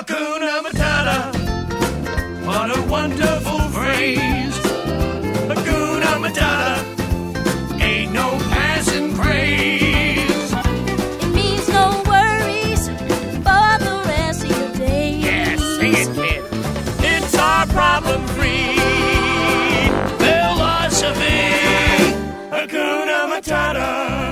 Hakuna Matata, what a wonderful phrase. Hakuna Matata, ain't no passing craze. It means no worries for the rest of your days. Yeah, sing it, kid. It's our problem-free philosophy. Hakuna Matata.